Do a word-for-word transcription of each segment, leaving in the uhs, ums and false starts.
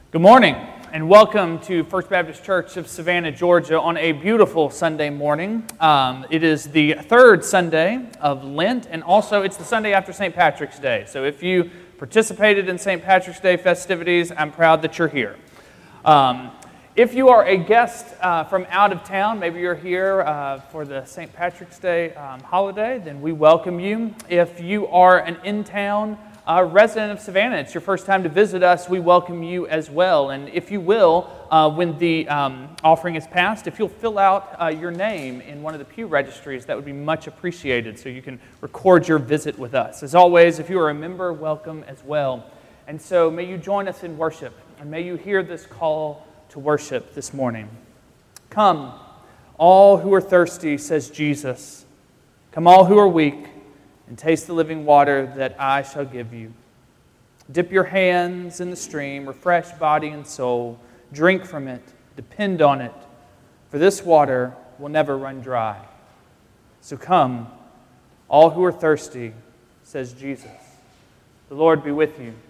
Good morning, and welcome to First Baptist Church of Savannah, Georgia, on a beautiful Sunday morning. Um, it is the third Sunday of Lent, and also it's the Sunday after Saint Patrick's Day. So if you participated in Saint Patrick's Day festivities, I'm proud that you're here. Um, if you are a guest uh, from out of town, maybe you're here uh, for the Saint Patrick's Day um, holiday, then we welcome you. If you are an in-town Uh, resident of Savannah, it's your first time to visit us, we welcome you as well. And if you will, uh, when the um, offering is passed, if you'll fill out uh, your name in one of the pew registries, that would be much appreciated so you can record your visit with us. As always, if you are a member, welcome as well. And so may you join us in worship, and may you hear this call to worship this morning. Come, all who are thirsty, says Jesus. Come, all who are weak, and taste the living water that I shall give you. Dip your hands in the stream, refresh body and soul, drink from it, depend on it, for this water will never run dry. So come, all who are thirsty, says Jesus. The Lord be with you.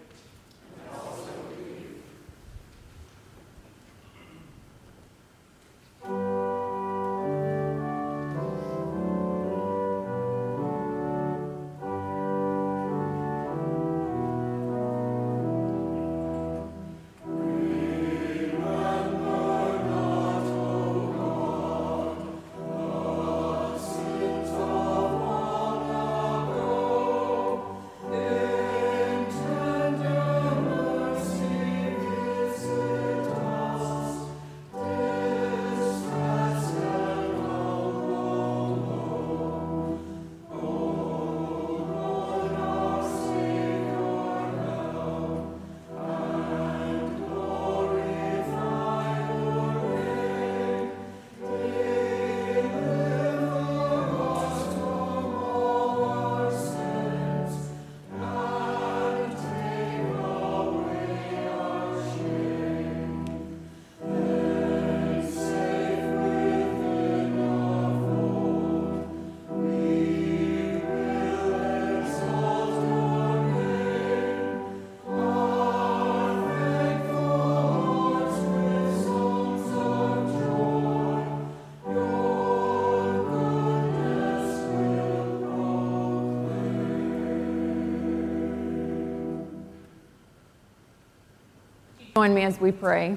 Join me as we pray.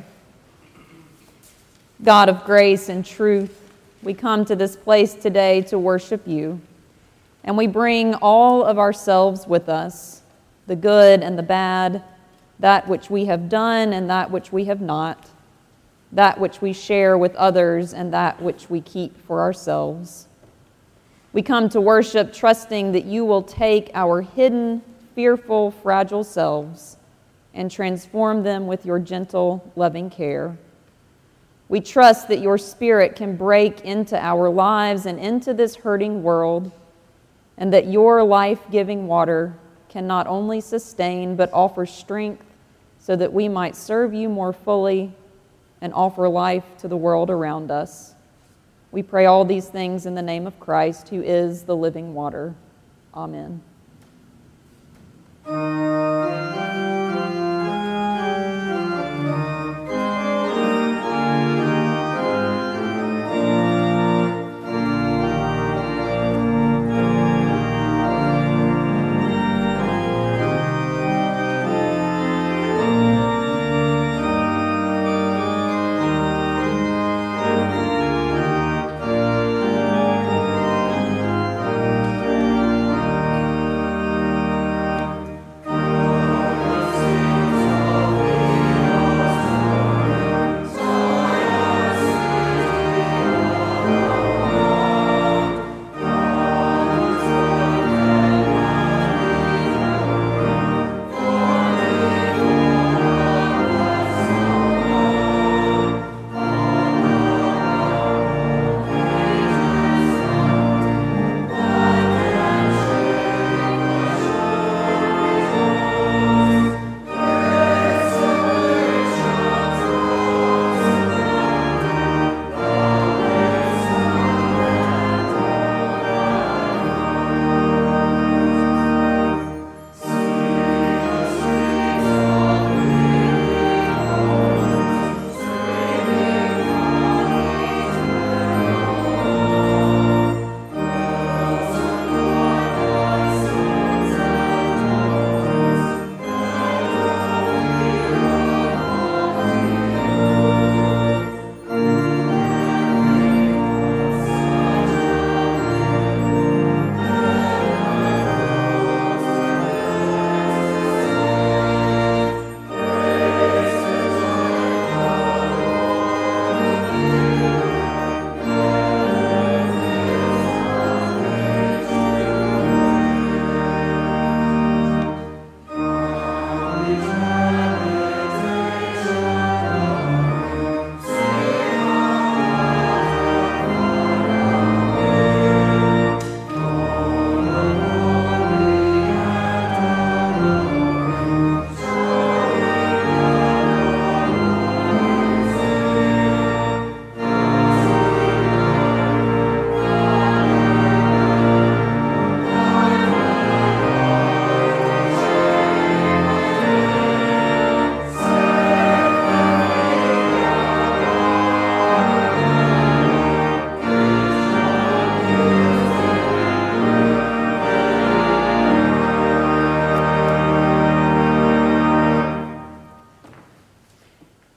God of grace and truth, we come to this place today to worship you, and we bring all of ourselves with us, the good and the bad, that which we have done and that which we have not, that which we share with others and that which we keep for ourselves. We come to worship trusting that you will take our hidden, fearful, fragile selves and transform them with your gentle, loving care. We trust that your Spirit can break into our lives and into this hurting world, and that your life-giving water can not only sustain but offer strength so that we might serve you more fully and offer life to the world around us. We pray all these things in the name of Christ, who is the living water. Amen.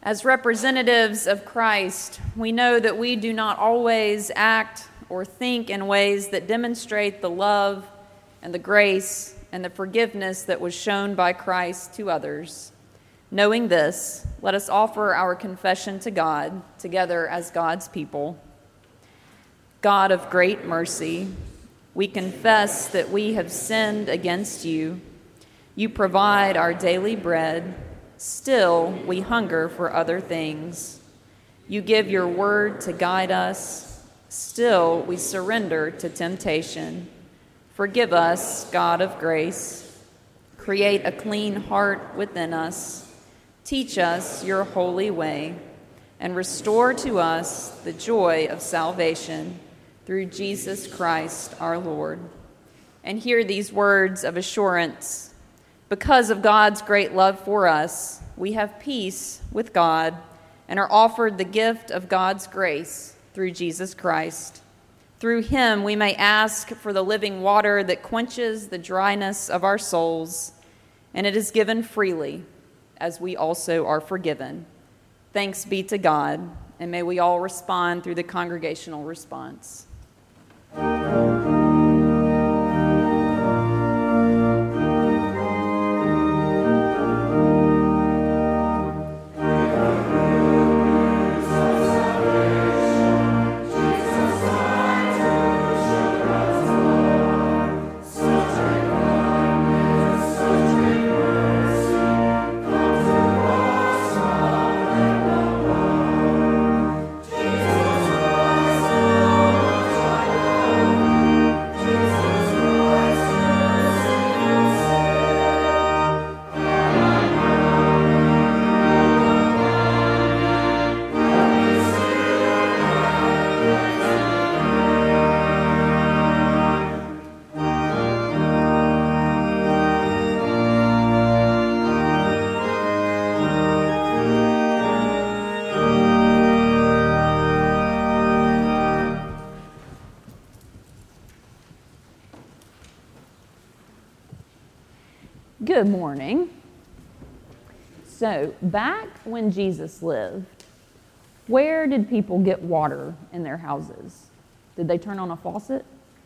As representatives of Christ, we know that we do not always act or think in ways that demonstrate the love and the grace and the forgiveness that was shown by Christ to others. Knowing this, let us offer our confession to God together as God's people. God of great mercy, we confess that we have sinned against you. You provide our daily bread. Still, we hunger for other things. You give your word to guide us. Still, we surrender to temptation. Forgive us, God of grace. Create a clean heart within us. Teach us your holy way, and restore to us the joy of salvation through Jesus Christ our Lord. And hear these words of assurance. Because of God's great love for us, we have peace with God and are offered the gift of God's grace through Jesus Christ. Through him we may ask for the living water that quenches the dryness of our souls, and it is given freely, as we also are forgiven. Thanks be to God, and may we all respond through the congregational response. Good morning. So, back when Jesus lived, where did people get water in their houses? Did they turn on a faucet?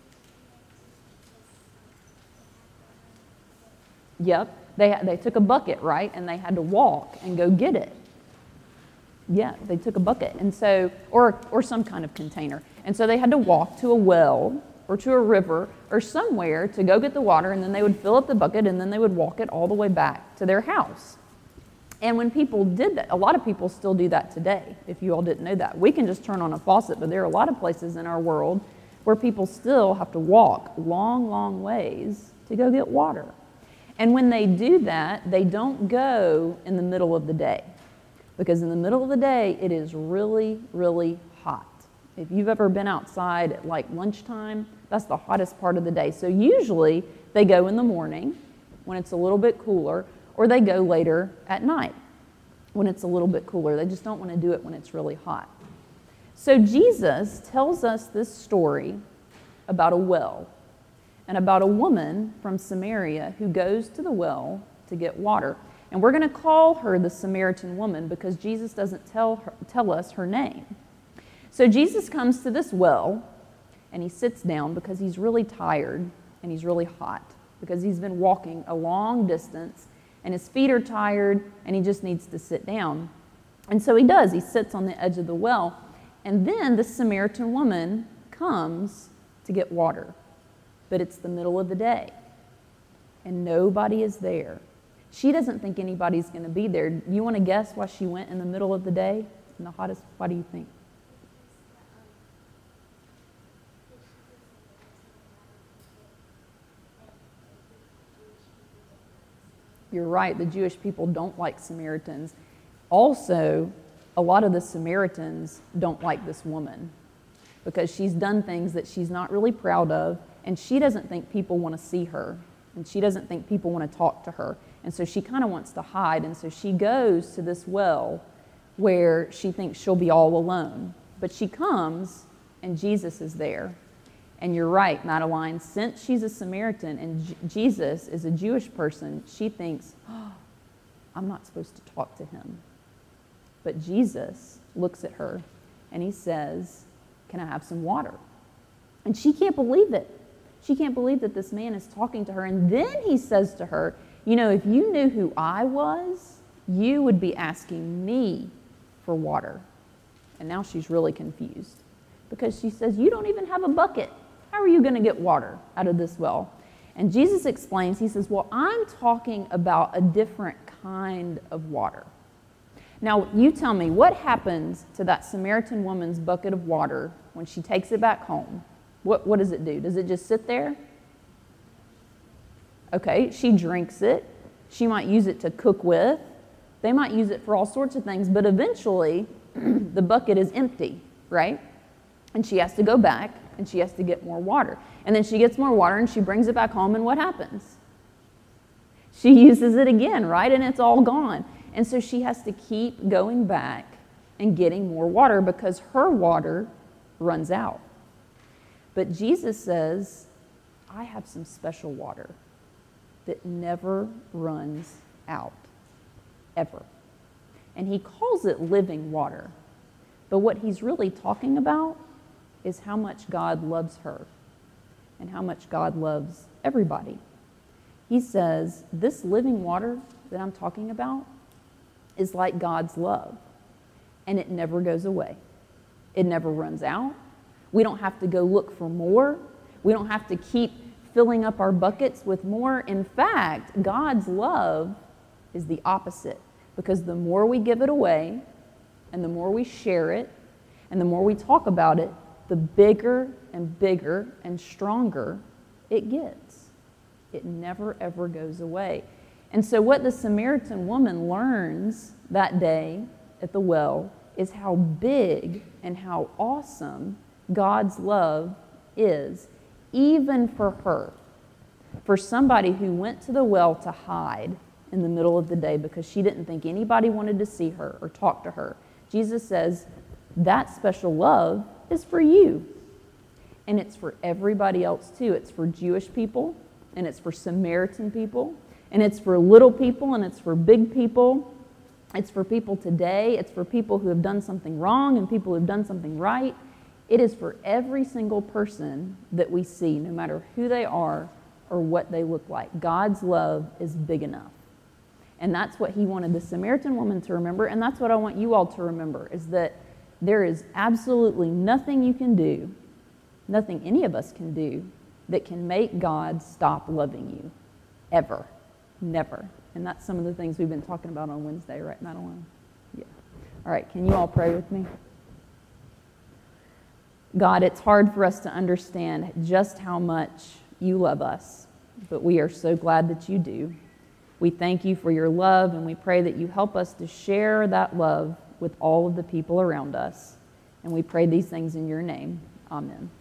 Yep. They, they took a bucket, right? And they had to walk and go get it. Yeah, they took a bucket. And so, or, or some kind of container. And so they had to walk to a well or to a river or somewhere to go get the water, and then they would fill up the bucket, and then they would walk it all the way back to their house. And when people did that, a lot of people still do that today, if you all didn't know that. We can just turn on a faucet, but there are a lot of places in our world where people still have to walk long, long ways to go get water. And when they do that, they don't go in the middle of the day, because in the middle of the day, it is really, really hot. If you've ever been outside at like lunchtime, that's the hottest part of the day. So usually they go in the morning when it's a little bit cooler, or they go later at night when it's a little bit cooler. They just don't want to do it when it's really hot. So Jesus tells us this story about a well and about a woman from Samaria who goes to the well to get water. And we're going to call her the Samaritan woman because Jesus doesn't tell her, tell us her name. So Jesus comes to this well, and he sits down because he's really tired and he's really hot because he's been walking a long distance and his feet are tired and he just needs to sit down. And so he does. He sits on the edge of the well, and then the Samaritan woman comes to get water. But it's the middle of the day and nobody is there. She doesn't think anybody's going to be there. You want to guess why she went in the middle of the day in the hottest? Why do you think? You're right, the Jewish people don't like Samaritans. Also, a lot of the Samaritans don't like this woman because she's done things that she's not really proud of, and she doesn't think people want to see her, and she doesn't think people want to talk to her. And so she kind of wants to hide, and so she goes to this well where she thinks she'll be all alone. But she comes, and Jesus is there. And you're right, Madeline, since she's a Samaritan and J- Jesus is a Jewish person, she thinks, oh, I'm not supposed to talk to him. But Jesus looks at her and he says, "Can I have some water?" And she can't believe it. She can't believe that this man is talking to her. And then he says to her, "You know, if you knew who I was, you would be asking me for water." And now she's really confused because she says, "You don't even have a bucket. How are you going to get water out of this well?" And Jesus explains, he says, "Well, I'm talking about a different kind of water." Now, you tell me, what happens to that Samaritan woman's bucket of water when she takes it back home? What, what does it do? Does it just sit there? Okay, she drinks it. She might use it to cook with. They might use it for all sorts of things, but eventually the bucket is empty, right? And she has to go back and she has to get more water. And then she gets more water and she brings it back home, and what happens? She uses it again, right? And it's all gone. And so she has to keep going back and getting more water because her water runs out. But Jesus says, "I have some special water that never runs out, ever." And he calls it living water. But what he's really talking about is how much God loves her and how much God loves everybody. He says, this living water that I'm talking about is like God's love, and it never goes away. It never runs out. We don't have to go look for more. We don't have to keep filling up our buckets with more. In fact, God's love is the opposite, because the more we give it away and the more we share it and the more we talk about it, the bigger and bigger and stronger it gets. It never, ever goes away. And so what the Samaritan woman learns that day at the well is how big and how awesome God's love is, even for her. For somebody who went to the well to hide in the middle of the day because she didn't think anybody wanted to see her or talk to her, Jesus says, that special love is for you. And it's for everybody else too. It's for Jewish people, and it's for Samaritan people, and it's for little people, and it's for big people. It's for people today. It's for people who have done something wrong and people who have done something right. It is for every single person that we see, no matter who they are or what they look like. God's love is big enough. And that's what he wanted the Samaritan woman to remember, and that's what I want you all to remember, is that there is absolutely nothing you can do, nothing any of us can do, that can make God stop loving you, ever, never. And that's some of the things we've been talking about on Wednesday, right, Madeline? Yeah. All right, can you all pray with me? God, it's hard for us to understand just how much you love us, but we are so glad that you do. We thank you for your love, and we pray that you help us to share that love with all of the people around us. And we pray these things in your name. Amen.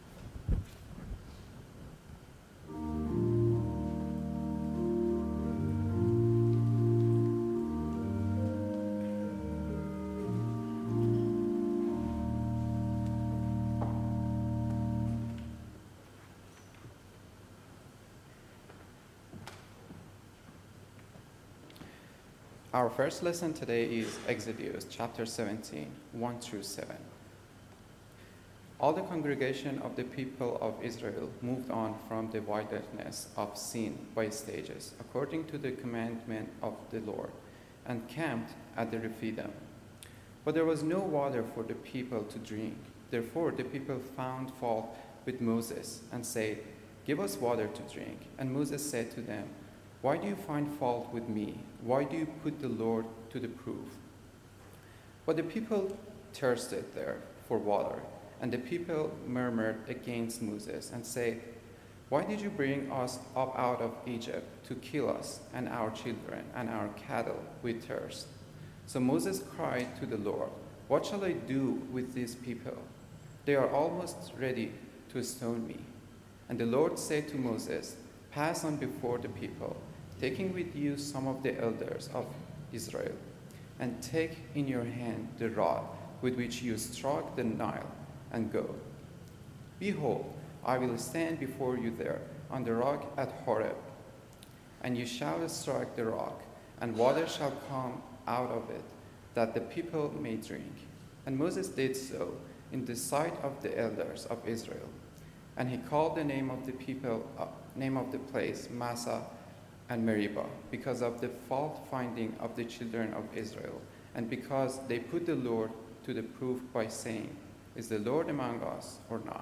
Our first lesson today is Exodus chapter seventeen, one through seven. All the congregation of the people of Israel moved on from the wilderness of Sin by stages, according to the commandment of the Lord, and camped at the Rephidim. But there was no water for the people to drink. Therefore the people found fault with Moses and said, "Give us water to drink." And Moses said to them, "Why do you find fault with me? Why do you put the Lord to the proof?" But the people thirsted there for water, and the people murmured against Moses and said, "Why did you bring us up out of Egypt to kill us and our children and our cattle with thirst?" So Moses cried to the Lord, "What shall I do with these people? They are almost ready to stone me." And the Lord said to Moses, "Pass on before the people, taking with you some of the elders of Israel, and take in your hand the rod with which you struck the Nile, and go. Behold, I will stand before you there on the rock at Horeb, and you shall strike the rock, and water shall come out of it, that the people may drink. And Moses did so in the sight of the elders of Israel. And he called the name of the people, uh, name of the place, Massah and Meribah, because of the fault finding of the children of Israel, and because they put the Lord to the proof by saying, "Is the Lord among us or not?"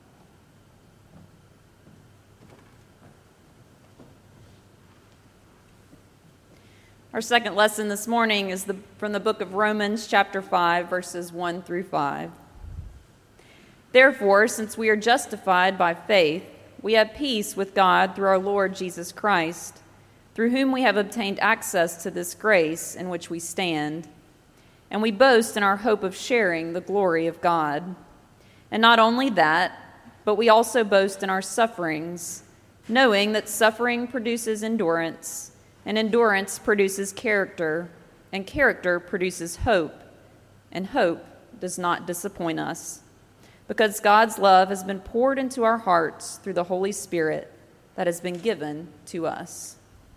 Our second lesson this morning is the, from the book of Romans, chapter five, verses one through five. Therefore, since we are justified by faith, we have peace with God through our Lord Jesus Christ, through whom we have obtained access to this grace in which we stand, and we boast in our hope of sharing the glory of God. And not only that, but we also boast in our sufferings, knowing that suffering produces endurance, and endurance produces character, and character produces hope, and hope does not disappoint us, because God's love has been poured into our hearts through the Holy Spirit that has been given to us.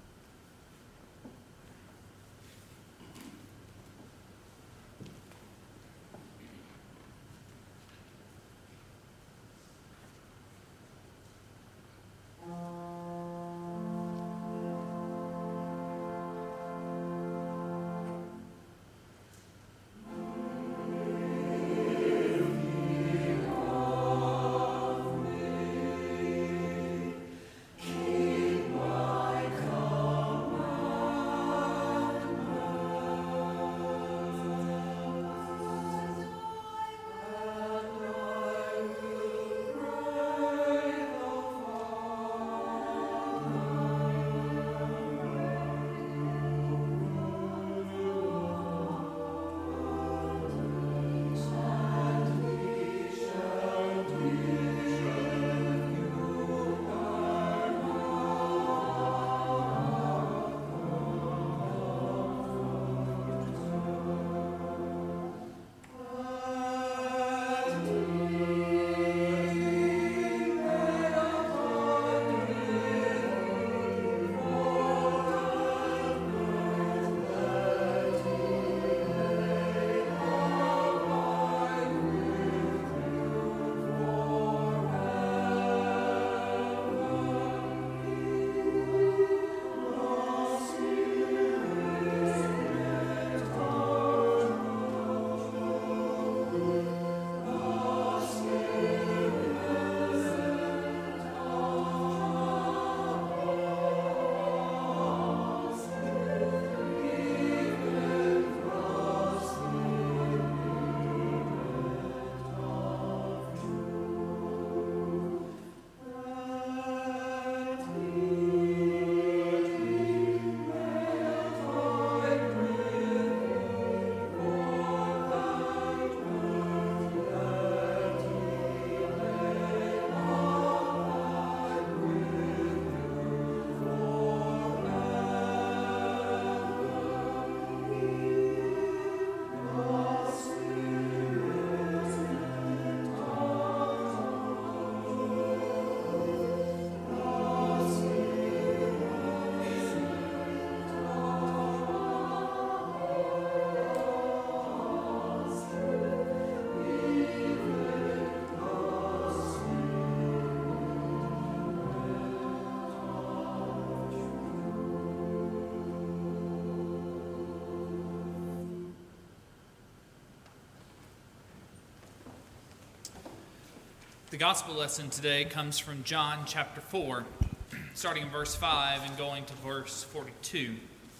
The gospel lesson today comes from John chapter four, starting in verse five and going to verse forty-two.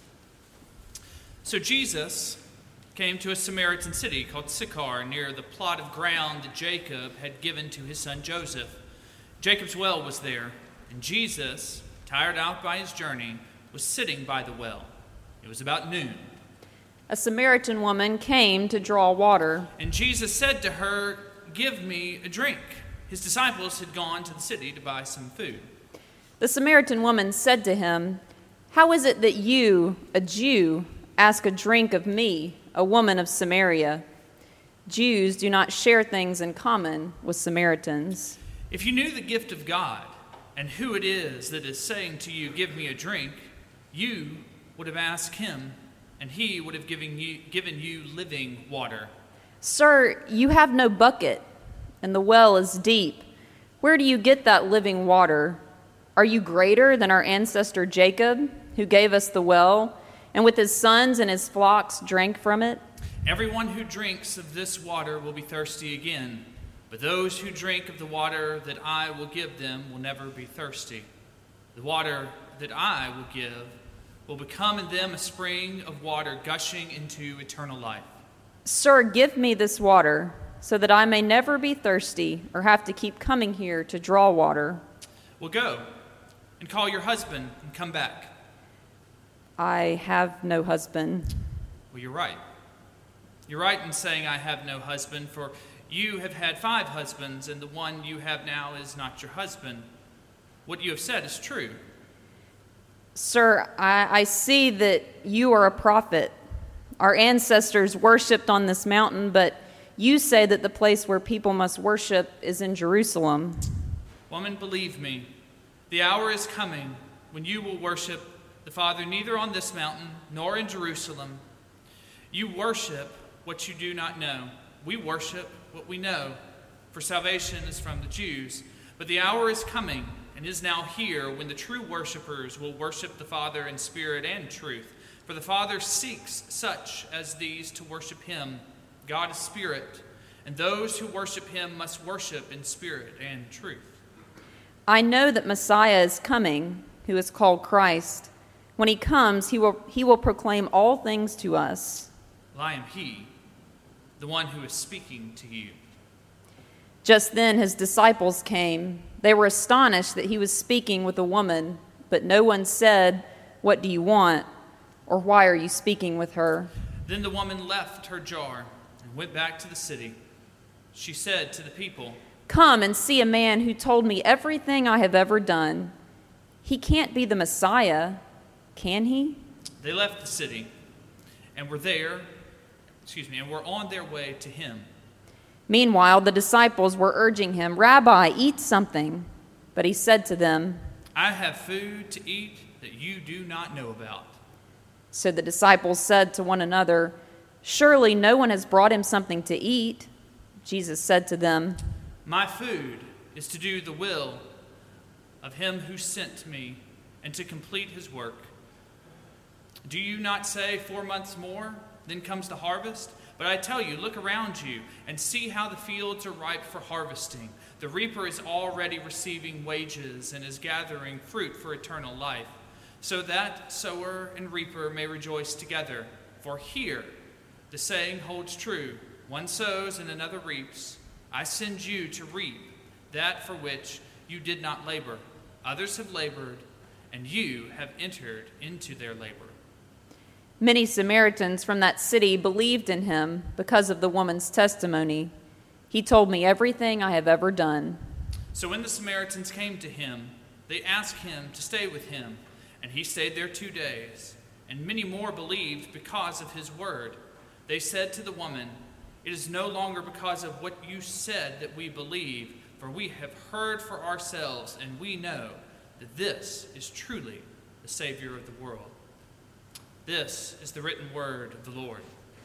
So Jesus came to a Samaritan city called Sychar, near the plot of ground that Jacob had given to his son Joseph. Jacob's well was there, and Jesus, tired out by his journey, was sitting by the well. It was about noon. A Samaritan woman came to draw water. And Jesus said to her, "Give me a drink." His disciples had gone to the city to buy some food. The Samaritan woman said to him, "How is it that you, a Jew, ask a drink of me, a woman of Samaria? Jews do not share things in common with Samaritans." If you knew the gift of God and who it is that is saying to you, "Give me a drink," you would have asked him, and he would have given you, given you living water. Sir, you have no bucket, and the well is deep. Where do you get that living water? Are you greater than our ancestor Jacob, who gave us the well, and with his sons and his flocks drank from it? Everyone who drinks of this water will be thirsty again, but those who drink of the water that I will give them will never be thirsty. The water that I will give will become in them a spring of water gushing into eternal life. Sir, give me this water, so that I may never be thirsty or have to keep coming here to draw water. Well, go and call your husband and come back. I have no husband. Well, you're right. You're right in saying I have no husband, for you have had five husbands, and the one you have now is not your husband. What you have said is true. Sir, I, I see that you are a prophet. Our ancestors worshipped on this mountain, but you say that the place where people must worship is in Jerusalem. Woman, believe me, the hour is coming when you will worship the Father neither on this mountain nor in Jerusalem. You worship what you do not know. We worship what we know, for salvation is from the Jews. But the hour is coming and is now here when the true worshipers will worship the Father in spirit and truth. For the Father seeks such as these to worship him. God is spirit, and those who worship him must worship in spirit and truth. I know that Messiah is coming, who is called Christ. When he comes, he will, he will proclaim all things to us. Well, I am he, the one who is speaking to you. Just then his disciples came. They were astonished that he was speaking with a woman, but no one said, "What do you want?" or "Why are you speaking with her?" Then the woman left her jar and went back to the city. She said to the people, "Come and see a man who told me everything I have ever done. He can't be the Messiah, can he?" They left the city and were there, excuse me, and were on their way to him. Meanwhile, the disciples were urging him, "Rabbi, eat something." But he said to them, I have food to eat that you do not know about. So the disciples said to one another, "Surely no one has brought him something to eat." Jesus said to them, My food is to do the will of him who sent me and to complete his work. Do you not say four months more, then comes the harvest? But I tell you, look around you and see how the fields are ripe for harvesting. The reaper is already receiving wages and is gathering fruit for eternal life, so that sower and reaper may rejoice together. For here the saying holds true, one sows and another reaps. I send you to reap that for which you did not labor. Others have labored, and you have entered into their labor. Many Samaritans from that city believed in him because of the woman's testimony. He told me everything I have ever done. So when the Samaritans came to him, they asked him to stay with him, and he stayed there two days. And many more believed because of his word. They said to the woman, "It is no longer because of what you said that we believe, for we have heard for ourselves, and we know that this is truly the Savior of the world." This is the written word of the Lord.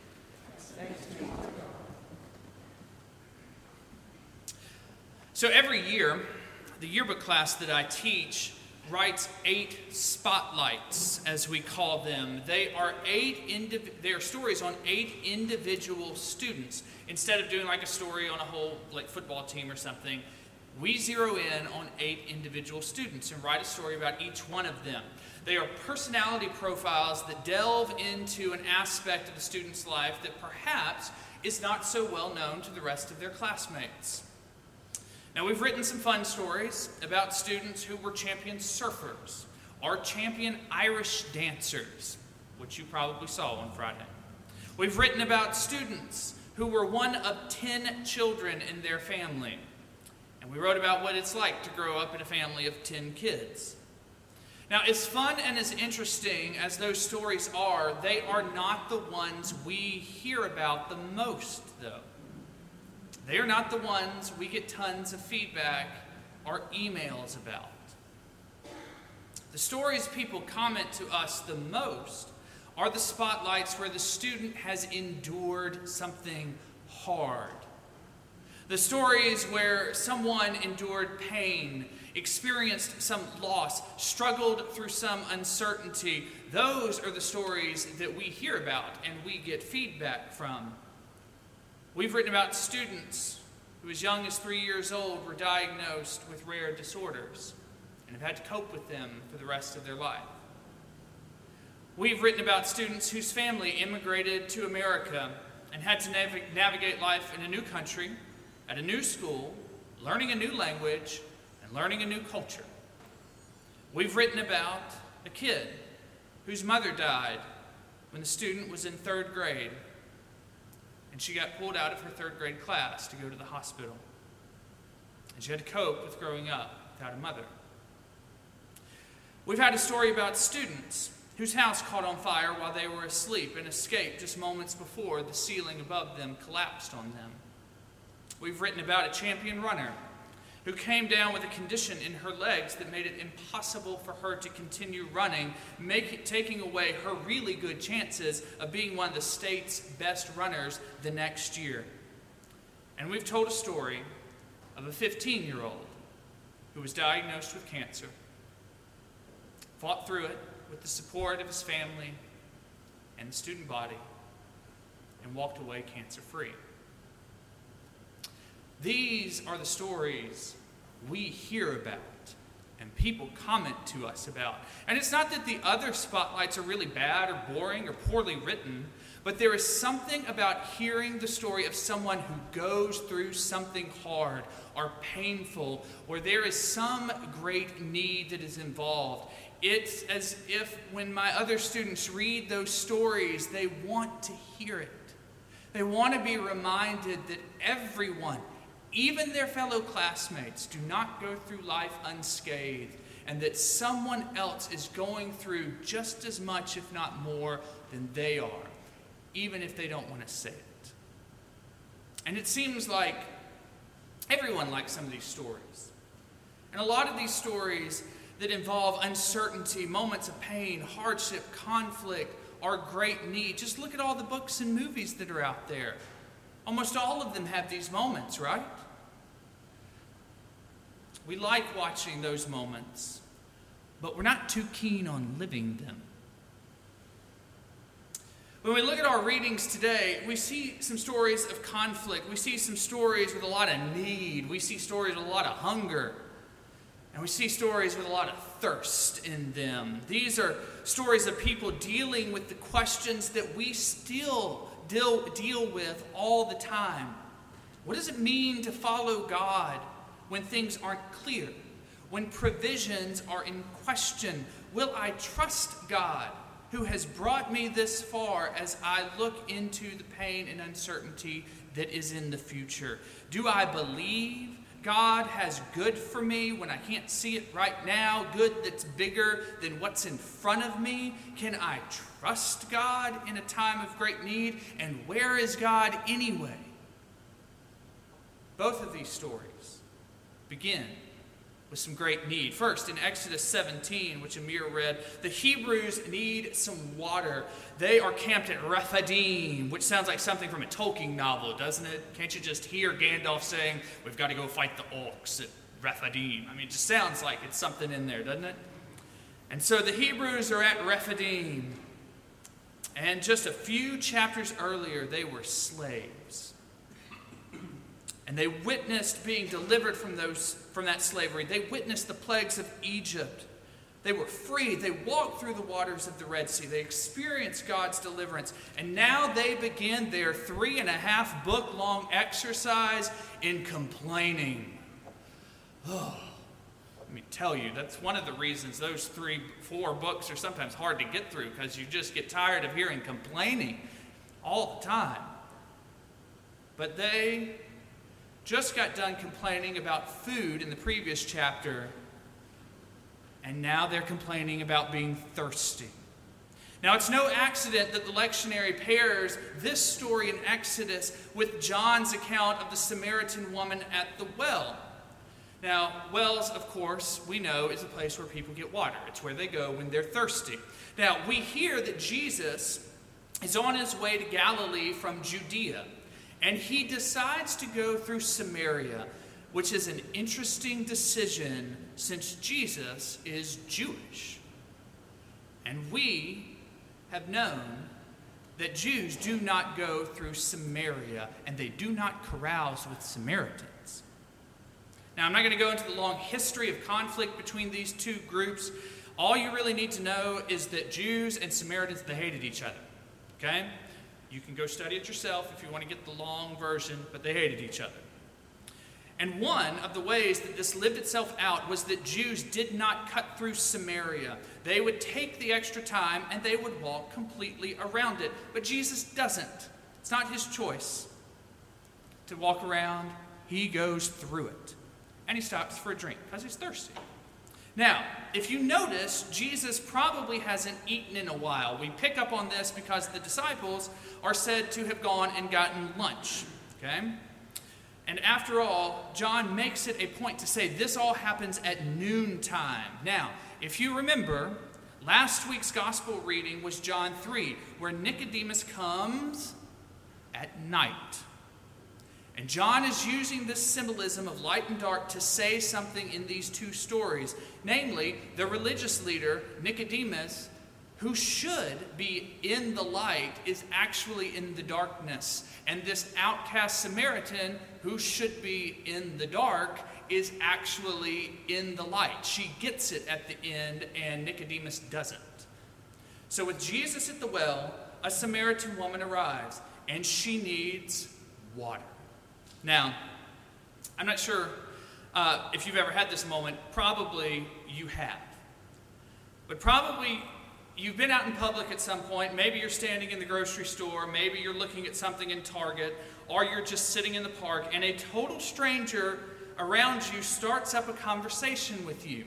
So every year, the yearbook class that I teach writes eight spotlights, as we call them. They are eight indiv- they are stories on eight individual students. Instead of doing like a story on a whole like football team or something, we zero in on eight individual students and write a story about each one of them. They are personality profiles that delve into an aspect of the student's life that perhaps is not so well known to the rest of their classmates. Now, we've written some fun stories about students who were champion surfers or champion Irish dancers, which you probably saw on Friday. We've written about students who were one of ten children in their family. And we wrote about what it's like to grow up in a family of ten kids. Now, as fun and as interesting as those stories are, they are not the ones we hear about the most, though. They are not the ones we get tons of feedback or emails about. The stories people comment to us the most are the spotlights where the student has endured something hard. The stories where someone endured pain, experienced some loss, struggled through some uncertainty, those are the stories that we hear about and we get feedback from. We've written about students who, as young as three years old, were diagnosed with rare disorders and have had to cope with them for the rest of their life. We've written about students whose family immigrated to America and had to nav- navigate life in a new country, at a new school, learning a new language, and learning a new culture. We've written about a kid whose mother died when the student was in third grade, and she got pulled out of her third grade class to go to the hospital. And she had to cope with growing up without a mother. We've had a story about students whose house caught on fire while they were asleep and escaped just moments before the ceiling above them collapsed on them. We've written about a champion runner who came down with a condition in her legs that made it impossible for her to continue running, make it, taking away her really good chances of being one of the state's best runners the next year. And we've told a story of a fifteen-year-old who was diagnosed with cancer, fought through it with the support of his family and the student body, and walked away cancer-free. These are the stories we hear about and people comment to us about. And it's not that the other spotlights are really bad or boring or poorly written, but there is something about hearing the story of someone who goes through something hard or painful, or there is some great need that is involved. It's as if when my other students read those stories, they want to hear it. They want to be reminded that everyone, even their fellow classmates, do not go through life unscathed, and that someone else is going through just as much, if not more, than they are, even if they don't want to say it. And it seems like everyone likes some of these stories. And a lot of these stories that involve uncertainty, moments of pain, hardship, conflict, are great need. Just look at all the books and movies that are out there. Almost all of them have these moments, right? We like watching those moments, but we're not too keen on living them. When we look at our readings today, we see some stories of conflict. We see some stories with a lot of need. We see stories with a lot of hunger. And we see stories with a lot of thirst in them. These are stories of people dealing with the questions that we still deal, deal with all the time. What does it mean to follow God when things aren't clear? When provisions are in question? Will I trust God who has brought me this far as I look into the pain and uncertainty that is in the future? Do I believe God has good for me when I can't see it right now, good that's bigger than what's in front of me? Can I trust God in a time of great need? And where is God anyway? Both of these stories begin with some great need. First, in Exodus seventeen, which Amir read, the Hebrews need some water. They are camped at Rephidim, which sounds like something from a Tolkien novel, doesn't it? Can't you just hear Gandalf saying, we've got to go fight the orcs at Rephidim? I mean, it just sounds like it's something in there, doesn't it? And so the Hebrews are at Rephidim. And just a few chapters earlier, they were slaves. And they witnessed being delivered from those from that slavery. They witnessed the plagues of Egypt. They were free. They walked through the waters of the Red Sea. They experienced God's deliverance. And now they begin their three and a half book long exercise in complaining. Oh, let me tell you, that's one of the reasons those three, four books are sometimes hard to get through, because you just get tired of hearing complaining all the time. But they just got done complaining about food in the previous chapter, and now they're complaining about being thirsty. Now, it's no accident that the lectionary pairs this story in Exodus with John's account of the Samaritan woman at the well. Now, wells, of course, we know is a place where people get water. It's where they go when they're thirsty. Now, we hear that Jesus is on his way to Galilee from Judea, and he decides to go through Samaria, which is an interesting decision since Jesus is Jewish. And we have known that Jews do not go through Samaria, and they do not carouse with Samaritans. Now, I'm not going to go into the long history of conflict between these two groups. All you really need to know is that Jews and Samaritans, they hated each other. Okay? You can go study it yourself if you want to get the long version, but they hated each other. And one of the ways that this lived itself out was that Jews did not cut through Samaria. They would take the extra time and they would walk completely around it. But Jesus doesn't. It's not his choice to walk around. He goes through it. And he stops for a drink because he's thirsty. Now, if you notice, Jesus probably hasn't eaten in a while. We pick up on this because the disciples are said to have gone and gotten lunch. Okay? And after all, John makes it a point to say this all happens at noontime. Now, if you remember, last week's gospel reading was John three, where Nicodemus comes at night. And John is using this symbolism of light and dark to say something in these two stories. Namely, the religious leader, Nicodemus, who should be in the light, is actually in the darkness. And this outcast Samaritan, who should be in the dark, is actually in the light. She gets it at the end, and Nicodemus doesn't. So with Jesus at the well, a Samaritan woman arrives, and she needs water. Now, I'm not sure uh, if you've ever had this moment. Probably you have. But probably you've been out in public at some point. Maybe you're standing in the grocery store. Maybe you're looking at something in Target. Or you're just sitting in the park, and a total stranger around you starts up a conversation with you.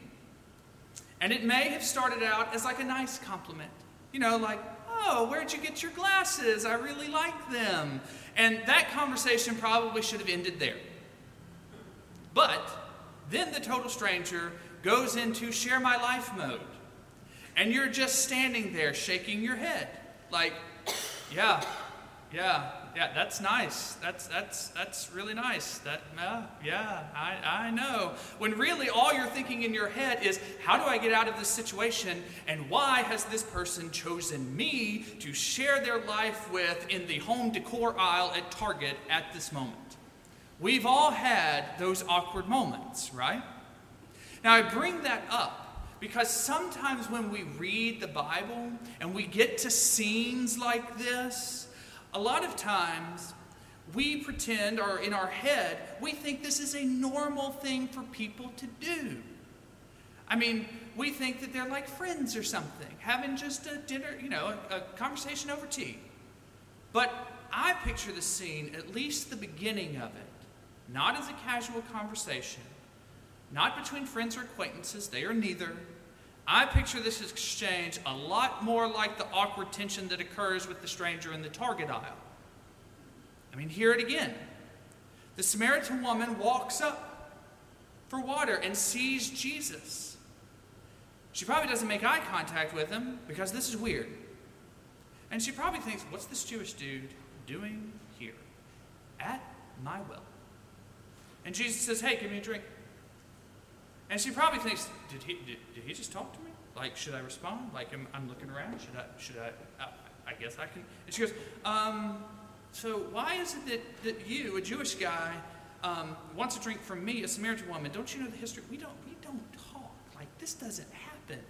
And it may have started out as like a nice compliment. You know, like, oh, where'd you get your glasses? I really like them. And that conversation probably should have ended there. But then the total stranger goes into share my life mode. And you're just standing there shaking your head. Like, yeah, yeah, yeah, that's nice. That's that's that's really nice. That uh, yeah, I, I know. When really all you're thinking in your head is, how do I get out of this situation? And why has this person chosen me to share their life with in the home decor aisle at Target at this moment? We've all had those awkward moments, right? Now I bring that up because sometimes when we read the Bible and we get to scenes like this, a lot of times we pretend, or in our head, we think this is a normal thing for people to do. I mean, we think that they're like friends or something, having just a dinner, you know, a, a conversation over tea. But I picture the scene, at least the beginning of it, not as a casual conversation, not between friends or acquaintances, they are neither. I picture this exchange a lot more like the awkward tension that occurs with the stranger in the Target aisle. I mean, hear it again. The Samaritan woman walks up for water and sees Jesus. She probably doesn't make eye contact with him because this is weird. And she probably thinks, what's this Jewish dude doing here at my well? And Jesus says, hey, give me a drink. And she probably thinks, did he did, did he just talk to me? Like, should I respond? Like, I'm, I'm looking around. Should I, should I, uh, I guess I can. And she goes, um, so why is it that, that you, a Jewish guy, um, wants a drink from me, a Samaritan woman? Don't you know the history? We don't, we don't talk. Like, this doesn't happen.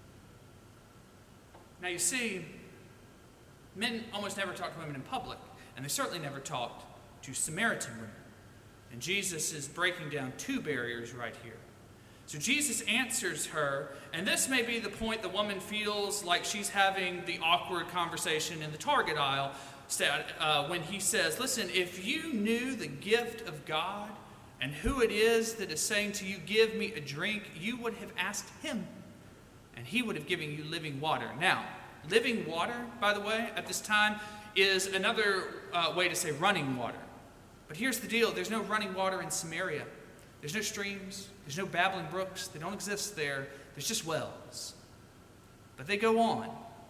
Now, you see, men almost never talk to women in public, and they certainly never talked to Samaritan women. And Jesus is breaking down two barriers right here. So Jesus answers her, and this may be the point the woman feels like she's having the awkward conversation in the Target aisle uh, when he says, listen, if you knew the gift of God and who it is that is saying to you, give me a drink, you would have asked him, and he would have given you living water. Now, living water, by the way, at this time is another uh, way to say running water. But here's the deal. There's no running water in Samaria. There's no streams. There's no babbling brooks. They don't exist there. There's just wells. But they go on.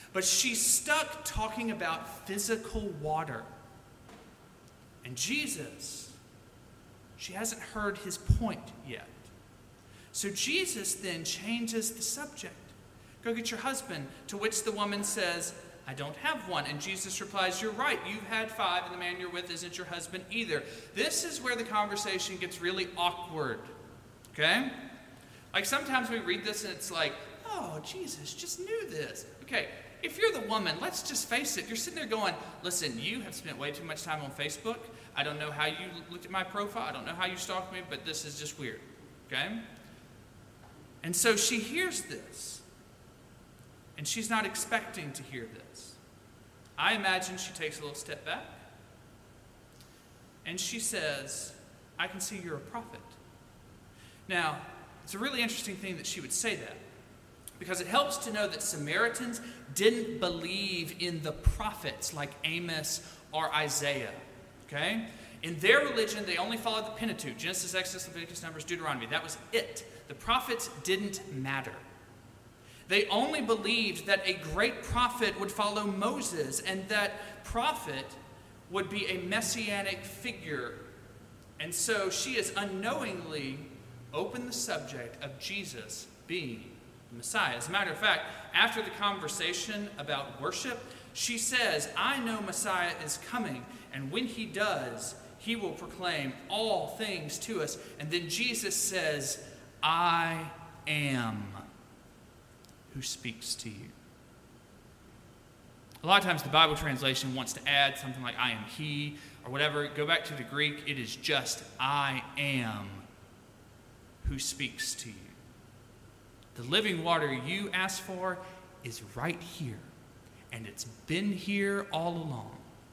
But she's stuck talking about physical water. And Jesus, she hasn't heard his point yet. So Jesus then changes the subject. Go get your husband. To which the woman says, I don't have one. And Jesus replies, you're right, you've had five, and the man you're with isn't your husband either. This is where the conversation gets really awkward. Okay? Like sometimes we read this and it's like, oh, Jesus just knew this. Okay, if you're the woman, let's just face it. You're sitting there going, listen, you have spent way too much time on Facebook. I don't know how you looked at my profile. I don't know how you stalked me, but this is just weird. Okay? And so she hears this. And she's not expecting to hear this. I imagine she takes a little step back. And she says, I can see you're a prophet. Now, it's a really interesting thing that she would say that. Because it helps to know that Samaritans didn't believe in the prophets like Amos or Isaiah. Okay? In their religion, they only followed the Pentateuch. Genesis, Exodus, Leviticus, Numbers, Deuteronomy. That was it. The prophets didn't matter. They only believed that a great prophet would follow Moses, and that prophet would be a messianic figure. And so she has unknowingly opened the subject of Jesus being the Messiah. As a matter of fact, after the conversation about worship, she says, I know Messiah is coming, and when he does, he will proclaim all things to us. And then Jesus says, I am who speaks to you. A lot of times the Bible translation wants to add something like I am he or whatever. Go back to the Greek. It is just I am who speaks to you. The living water you asked for is right here. And it's been here all along.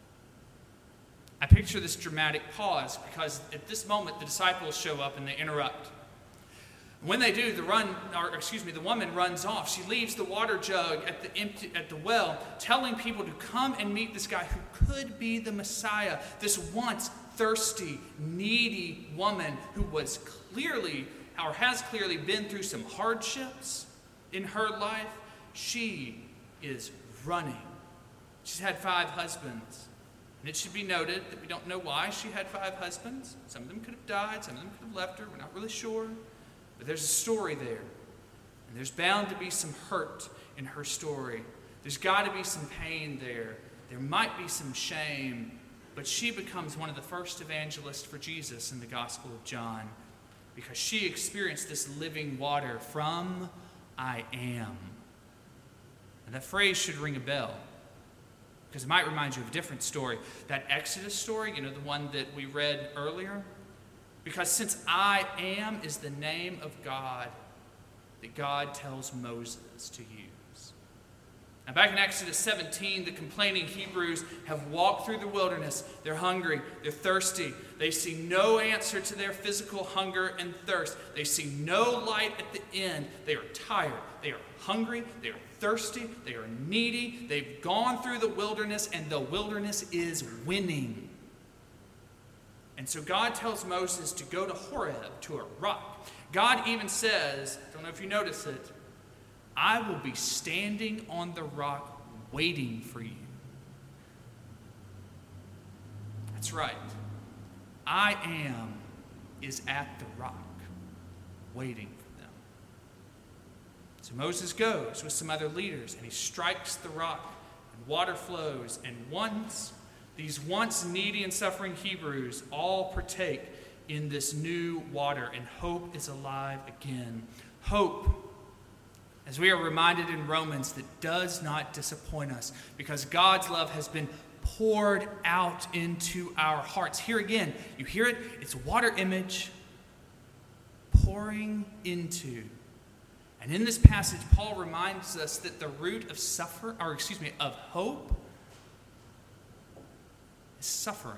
I picture this dramatic pause because at this moment the disciples show up and they interrupt. When they do, the run, or excuse me, the woman runs off. She leaves the water jug at the empty at the well, telling people to come and meet this guy who could be the Messiah. This once thirsty, needy woman who was clearly, or has clearly been through some hardships in her life. She is running. She's had five husbands. And it should be noted that we don't know why she had five husbands. Some of them could have died. Some of them could have left her. We're not really sure. But there's a story there. And there's bound to be some hurt in her story. There's got to be some pain there. There might be some shame. But she becomes one of the first evangelists for Jesus in the Gospel of John because she experienced this living water from I am. And that phrase should ring a bell because it might remind you of a different story. That Exodus story, you know, the one that we read earlier. Because since I am is the name of God that God tells Moses to use. Now back in Exodus seventeen, the complaining Hebrews have walked through the wilderness. They're hungry. They're thirsty. They see no answer to their physical hunger and thirst. They see no light at the end. They are tired. They are hungry. They are thirsty. They are needy. They've gone through the wilderness, and the wilderness is winning. And so God tells Moses to go to Horeb, to a rock. God even says, I don't know if you notice it, I will be standing on the rock waiting for you. That's right. I am is at the rock waiting for them. So Moses goes with some other leaders and he strikes the rock and water flows, and once these once needy and suffering Hebrews all partake in this new water, and hope is alive again. Hope, as we are reminded in Romans, that does not disappoint us because God's love has been poured out into our hearts. Here again, you hear it? It's water image pouring into. And in this passage, Paul reminds us that the root of suffer, or excuse me, of hope is suffering.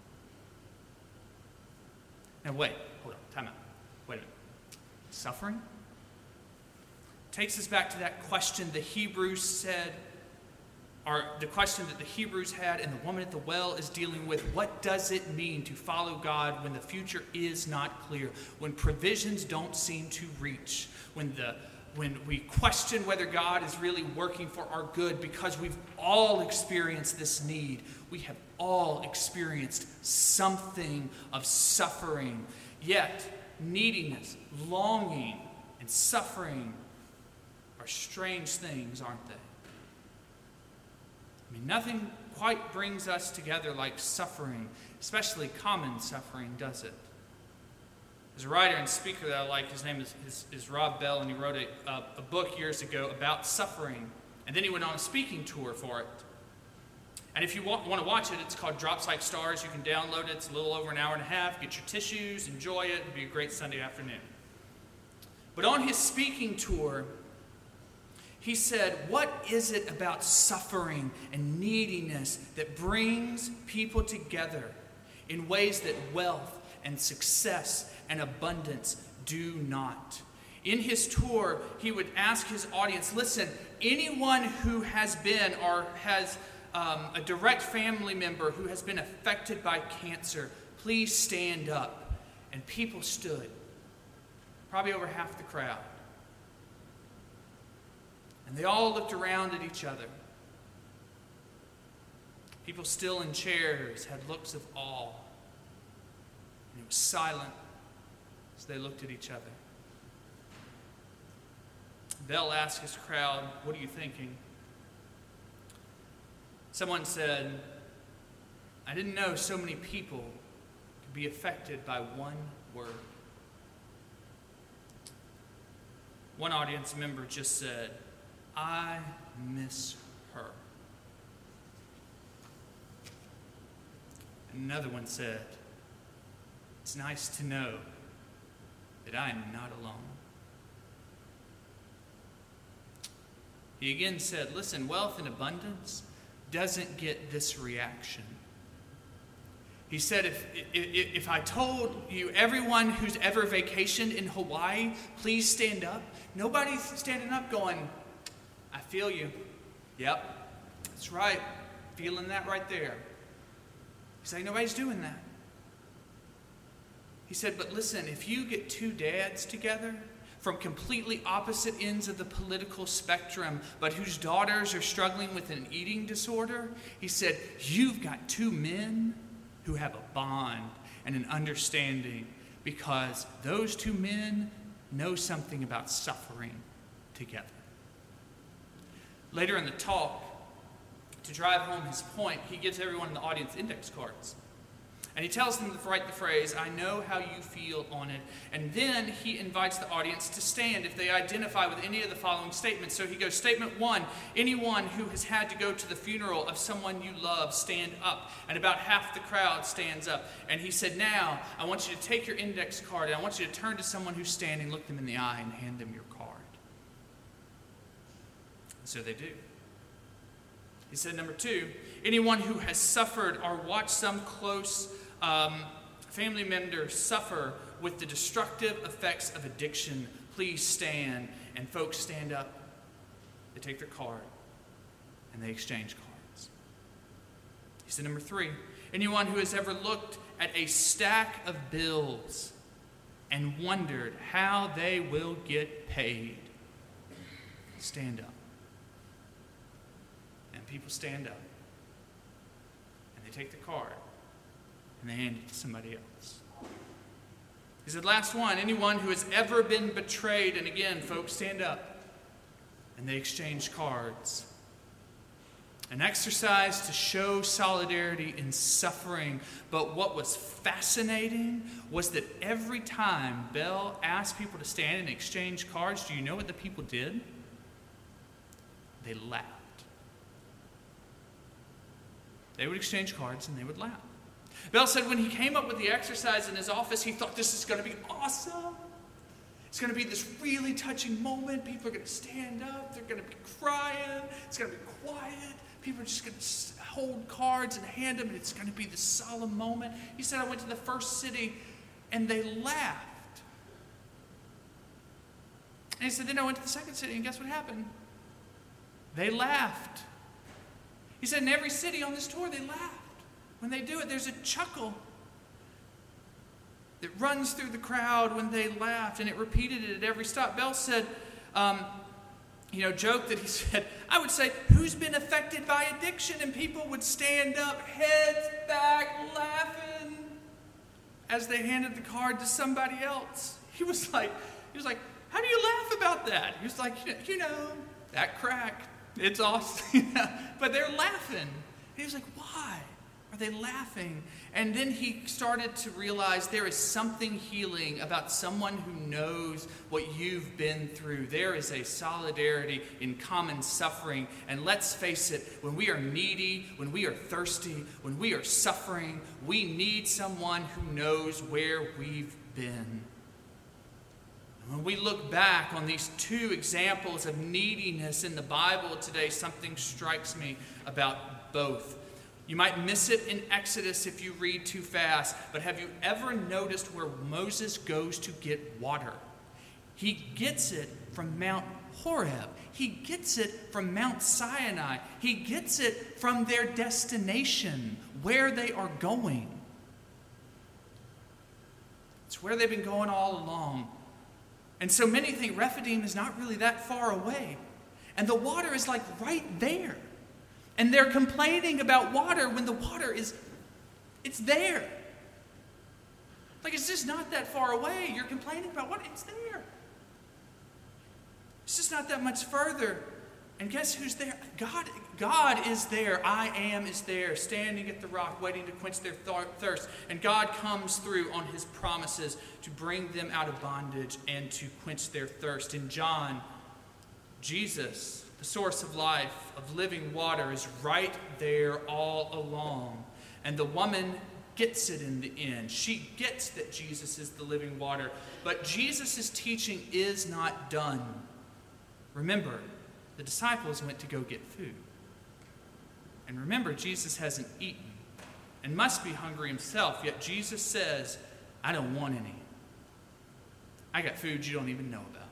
Now wait, hold on, time out. Wait a minute. Suffering? Takes us back to that question the Hebrews said, or the question that the Hebrews had and the woman at the well is dealing with. What does it mean to follow God when the future is not clear? When provisions don't seem to reach? When the when we question whether God is really working for our good, because we've all experienced this need. We have all experienced something of suffering. Yet, neediness, longing, and suffering are strange things, aren't they? I mean, nothing quite brings us together like suffering, especially common suffering, does it? There's a writer and speaker that I like. His name is, is, is Rob Bell, and he wrote a, a, a book years ago about suffering. And then he went on a speaking tour for it. And if you want, want to watch it, it's called Drops Like Stars. You can download it. It's a little over an hour and a half. Get your tissues, enjoy it. It'll be a great Sunday afternoon. But on his speaking tour, he said, what is it about suffering and neediness that brings people together in ways that wealth and success and abundance do not? In his tour, he would ask his audience, listen, anyone who has been or has um, a direct family member who has been affected by cancer, please stand up. And people stood, probably over half the crowd. And they all looked around at each other. People still in chairs had looks of awe. And it was silent as they looked at each other. Bell asked his crowd, what are you thinking? Someone said, I didn't know so many people could be affected by one word. One audience member just said, I miss her. Another one said, it's nice to know that I am not alone. He again said, listen, wealth and abundance doesn't get this reaction. He said, if, if, if I told you everyone who's ever vacationed in Hawaii, please stand up, nobody's standing up going, I feel you. Yep, that's right. Feeling that right there. He's like, nobody's doing that. He said, but listen, if you get two dads together from completely opposite ends of the political spectrum, but whose daughters are struggling with an eating disorder, he said, you've got two men who have a bond and an understanding because those two men know something about suffering together. Later in the talk, to drive home his point, he gives everyone in the audience index cards. And he tells them to write the phrase, I know how you feel on it. And then he invites the audience to stand if they identify with any of the following statements. So he goes, statement one, anyone who has had to go to the funeral of someone you love, stand up. And about half the crowd stands up. And he said, now, I want you to take your index card and I want you to turn to someone who's standing, look them in the eye, and hand them your card. And so they do. He said, number two, anyone who has suffered or watched some close um, family member suffer with the destructive effects of addiction, please stand. And folks stand up, they take their card, and they exchange cards. He said, number three, anyone who has ever looked at a stack of bills and wondered how they will get paid, stand up. And people stand up, and they take the card, and they hand it to somebody else. He said, last one, anyone who has ever been betrayed, and again, folks stand up, and they exchange cards. An exercise to show solidarity in suffering. But what was fascinating was that every time Bell asked people to stand and exchange cards, do you know what the people did? They laughed. They would exchange cards and they would laugh. Bell said when he came up with the exercise in his office, he thought this is going to be awesome. It's going to be this really touching moment. People are going to stand up. They're going to be crying. It's going to be quiet. People are just going to hold cards and hand them, and it's going to be this solemn moment. He said, I went to the first city, and they laughed. And he said, then I went to the second city, and guess what happened? They laughed. He said, in every city on this tour, they laughed. When they do it, there's a chuckle that runs through the crowd when they laughed, and it repeated it at every stop. Bell said, um, you know, joke that he said, I would say, who's been affected by addiction? And people would stand up, heads back, laughing as they handed the card to somebody else. He was like, he was like, how do you laugh about that? He was like, you know, that crack, it's awesome. But they're laughing. And he was like, why are they laughing? And then he started to realize there is something healing about someone who knows what you've been through. There is a solidarity in common suffering. And let's face it, when we are needy, when we are thirsty, when we are suffering, we need someone who knows where we've been. When we look back on these two examples of neediness in the Bible today, something strikes me about both. You might miss it in Exodus if you read too fast, but have you ever noticed where Moses goes to get water? He gets it from Mount Horeb. He gets it from Mount Sinai. He gets it from their destination, where they are going. It's where they've been going all along. And so many think Rephidim is not really that far away. And the water is like right there. And they're complaining about water when the water is, it's there. Like it's just not that far away. You're complaining about what? It's there. It's just not that much further. And guess who's there? God, God is there. I am is there, standing at the rock, waiting to quench their th- thirst. And God comes through on his promises to bring them out of bondage and to quench their thirst. In John, Jesus, the source of life, of living water, is right there all along. And the woman gets it in the end. She gets that Jesus is the living water. But Jesus' teaching is not done. Remember, the disciples went to go get food. And remember, Jesus hasn't eaten and must be hungry himself. Yet Jesus says, I don't want any. I got food you don't even know about.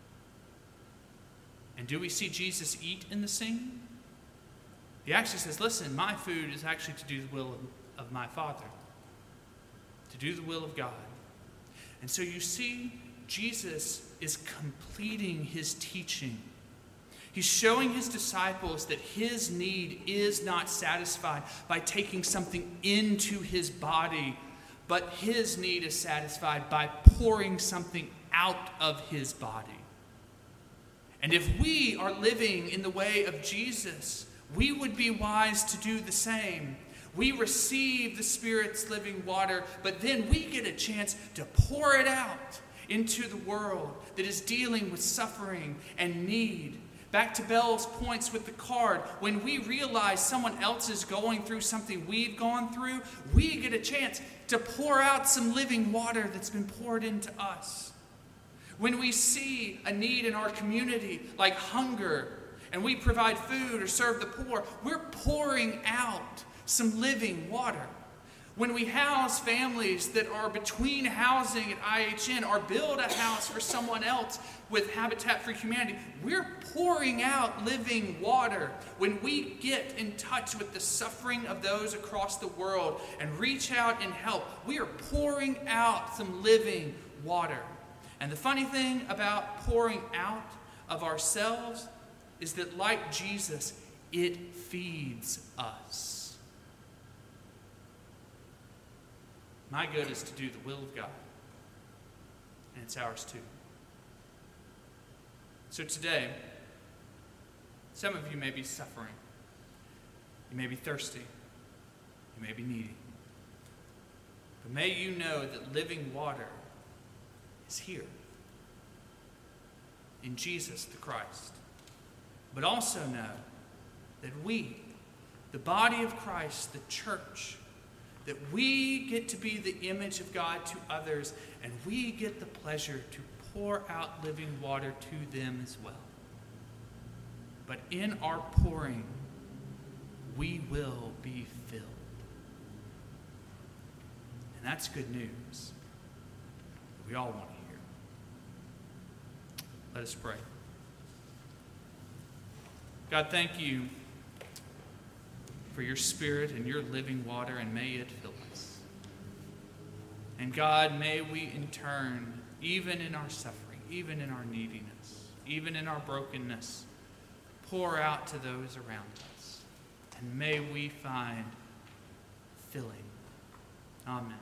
And do we see Jesus eat in the scene? He actually says, listen, my food is actually to do the will of, of my Father. To do the will of God. And so you see, Jesus is completing his teaching. He's showing his disciples that his need is not satisfied by taking something into his body, but his need is satisfied by pouring something out of his body. And if we are living in the way of Jesus, we would be wise to do the same. We receive the Spirit's living water, but then we get a chance to pour it out into the world that is dealing with suffering and need. Back to Bell's points with the card, when we realize someone else is going through something we've gone through, we get a chance to pour out some living water that's been poured into us. When we see a need in our community, like hunger, and we provide food or serve the poor, we're pouring out some living water. When we house families that are between housing at I H N or build a house for someone else with Habitat for Humanity, we're pouring out living water. When we get in touch with the suffering of those across the world and reach out and help, we are pouring out some living water. And the funny thing about pouring out of ourselves is that, like Jesus, it feeds us. My good is to do the will of God, and it's ours too. So today, some of you may be suffering. You may be thirsty. You may be needy. But may you know that living water is here in Jesus the Christ. But also know that we, the body of Christ, the church, that we get to be the image of God to others, and we get the pleasure to pour out living water to them as well. But in our pouring, we will be filled. And that's good news. We all want to hear. Let us pray. God, thank you for your Spirit and your living water, and may it fill us. And God, may we in turn, even in our suffering, even in our neediness, even in our brokenness, pour out to those around us. And may we find filling. Amen.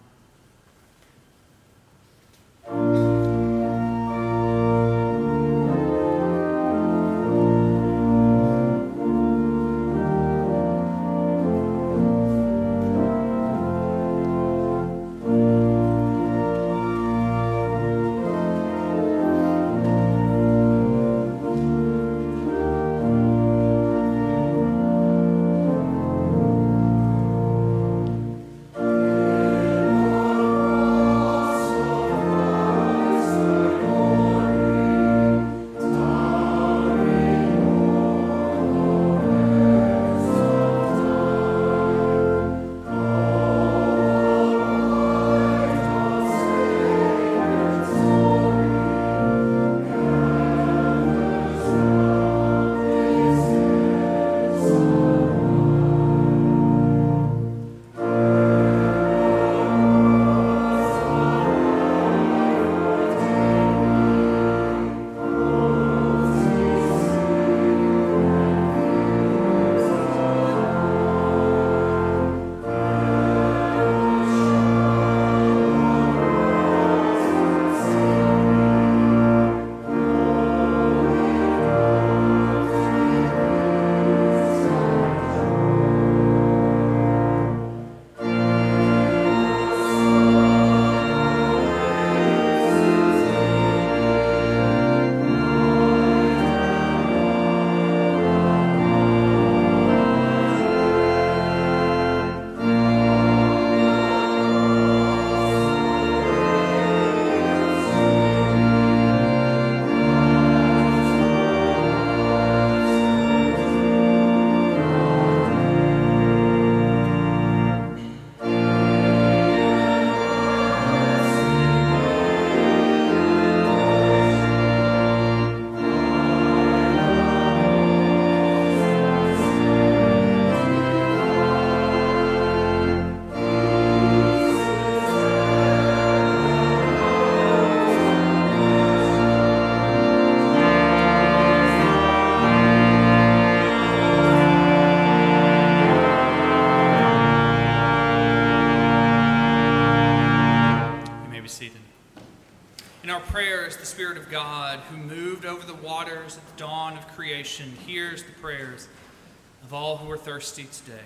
God, who moved over the waters at the dawn of creation, hears the prayers of all who are thirsty today.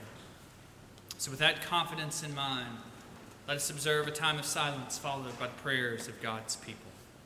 So with that confidence in mind, let us observe a time of silence followed by the prayers of God's people.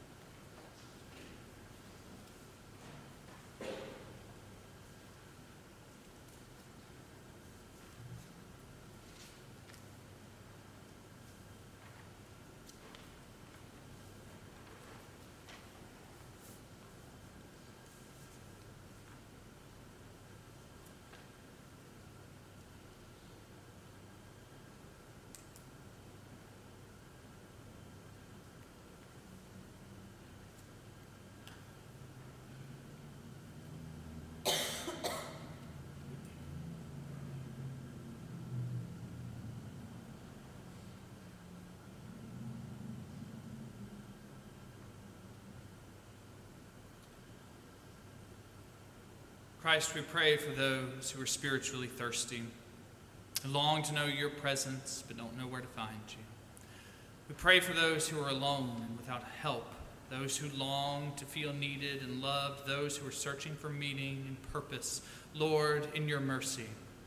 Christ, we pray for those who are spiritually thirsty, who long to know your presence but don't know where to find you. We pray for those who are alone and without help, those who long to feel needed and loved, those who are searching for meaning and purpose. Lord, in your mercy.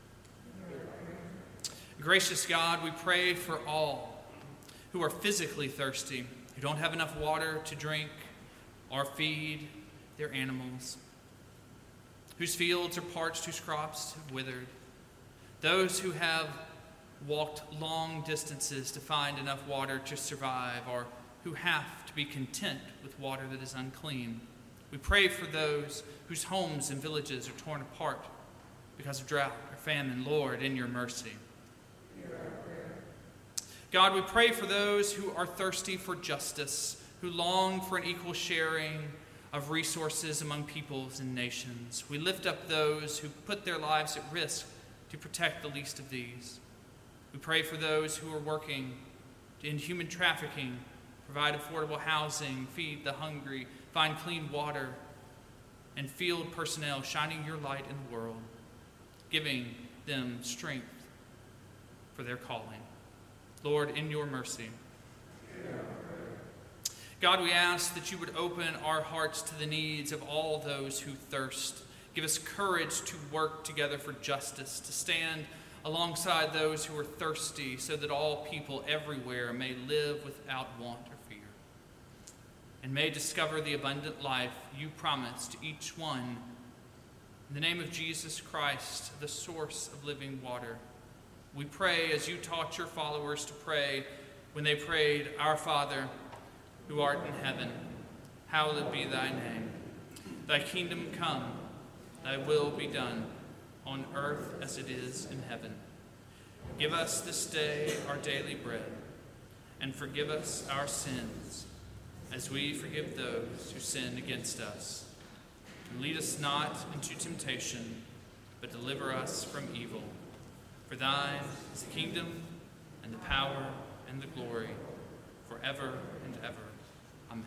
Gracious God, we pray for all who are physically thirsty, who don't have enough water to drink or feed their animals, whose fields are parched, whose crops have withered, those who have walked long distances to find enough water to survive, or who have to be content with water that is unclean. We pray for those whose homes and villages are torn apart because of drought or famine. Lord, in your mercy. God, we pray for those who are thirsty for justice, who long for an equal sharing of resources among peoples and nations. We lift up those who put their lives at risk to protect the least of these. We pray for those who are working to end human trafficking, provide affordable housing, feed the hungry, find clean water, and field personnel shining your light in the world, giving them strength for their calling. Lord, in your mercy. God, we ask that you would open our hearts to the needs of all those who thirst. Give us courage to work together for justice, to stand alongside those who are thirsty, so that all people everywhere may live without want or fear, and may discover the abundant life you promise to each one. In the name of Jesus Christ, the source of living water, we pray as you taught your followers to pray when they prayed, Our Father, who art in heaven, hallowed be thy name. Thy kingdom come, thy will be done, on earth as it is in heaven. Give us this day our daily bread, and forgive us our sins, as we forgive those who sin against us. And lead us not into temptation, but deliver us from evil. For thine is the kingdom, and the power, and the glory, forever and ever. Amen.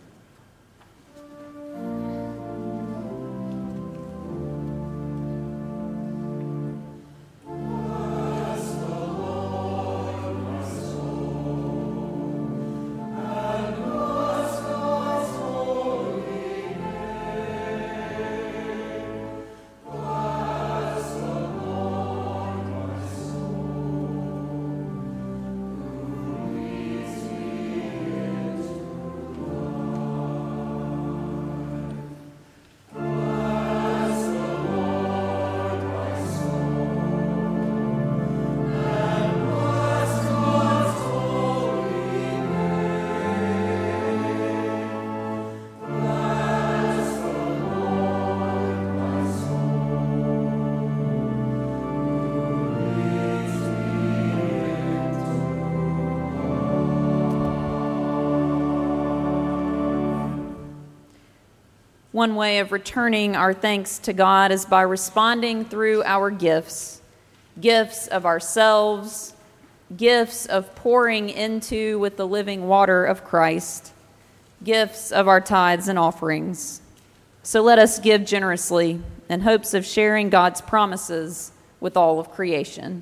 One way of returning our thanks to God is by responding through our gifts, gifts of ourselves, gifts of pouring into with the living water of Christ, gifts of our tithes and offerings. So let us give generously in hopes of sharing God's promises with all of creation.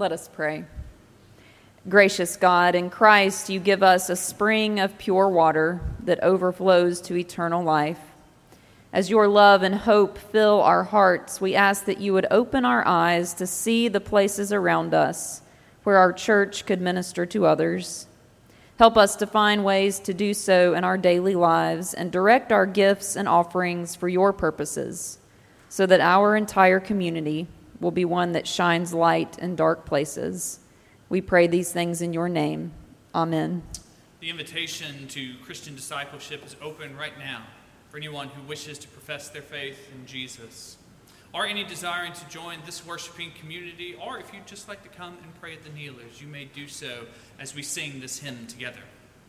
Let us pray. Gracious God, in Christ you give us a spring of pure water that overflows to eternal life. As your love and hope fill our hearts, we ask that you would open our eyes to see the places around us where our church could minister to others. Help us to find ways to do so in our daily lives and direct our gifts and offerings for your purposes, so that our entire community will be one that shines light in dark places. We pray these things in your name. Amen. The invitation to Christian discipleship is open right now for anyone who wishes to profess their faith in Jesus, or any desiring to join this worshiping community, or if you'd just like to come and pray at the kneelers, you may do so as we sing this hymn together.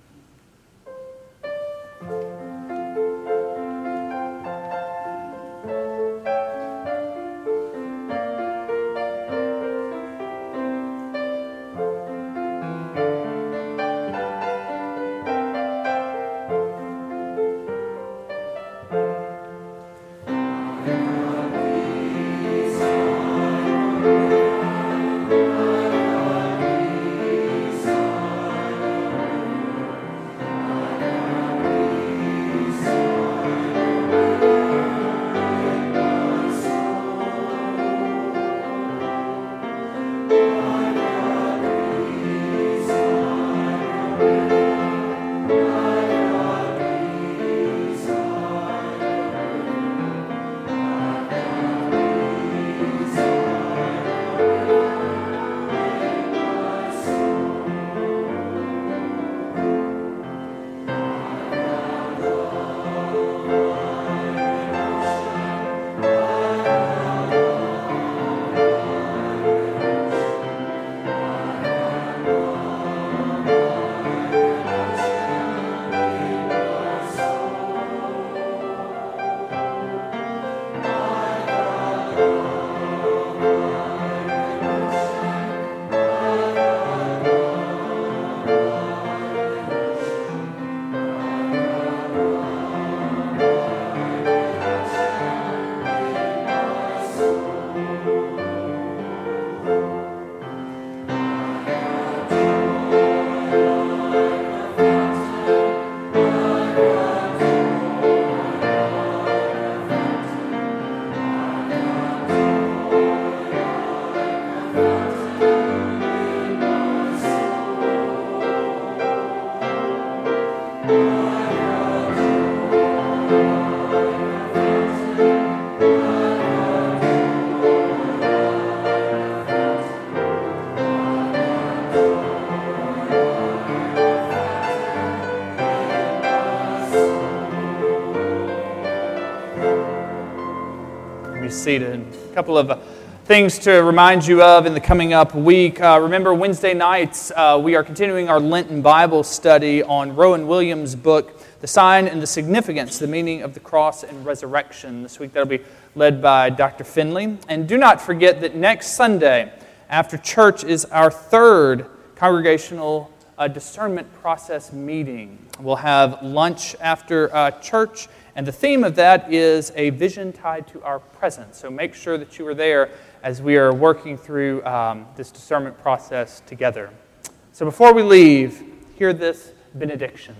Seated. A couple of uh, things to remind you of in the coming up week. Uh, remember, Wednesday nights, uh, we are continuing our Lenten Bible study on Rowan Williams' book, The Sign and the Significance, the Meaning of the Cross and Resurrection. This week, that'll be led by Doctor Finley. And do not forget that next Sunday, after church, is our third congregational uh, discernment process meeting. We'll have lunch after uh, church. And the theme of that is a vision tied to our present. So make sure that you are there as we are working through um, this discernment process together. So before we leave, hear this benediction.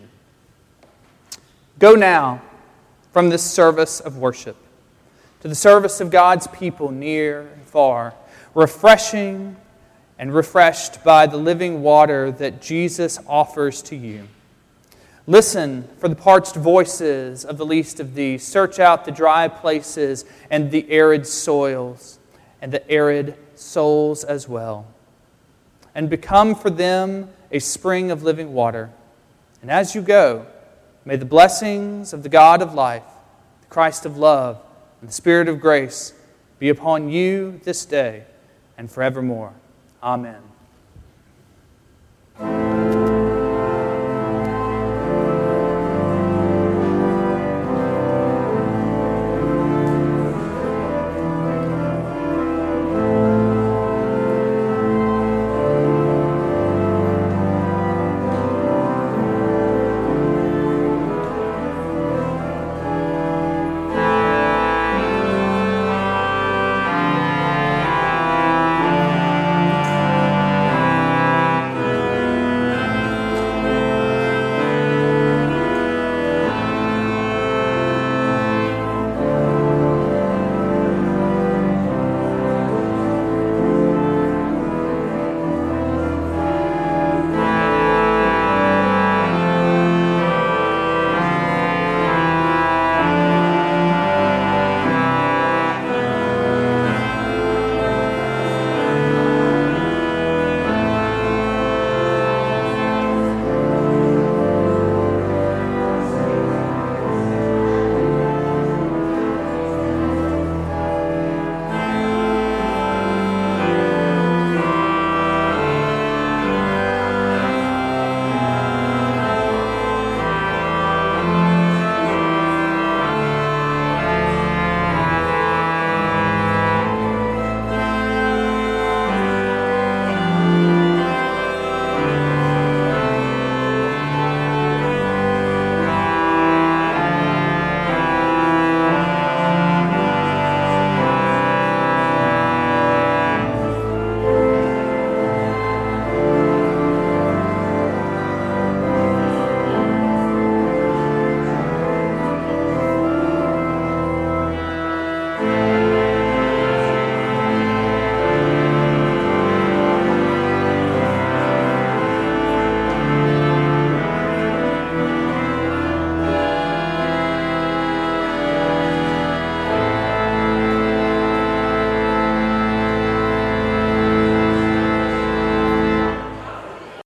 Go now from this service of worship to the service of God's people near and far, refreshing and refreshed by the living water that Jesus offers to you. Listen for the parched voices of the least of these. Search out the dry places and the arid soils and the arid souls as well. And become for them a spring of living water. And as you go, may the blessings of the God of life, the Christ of love, and the Spirit of grace be upon you this day and forevermore. Amen.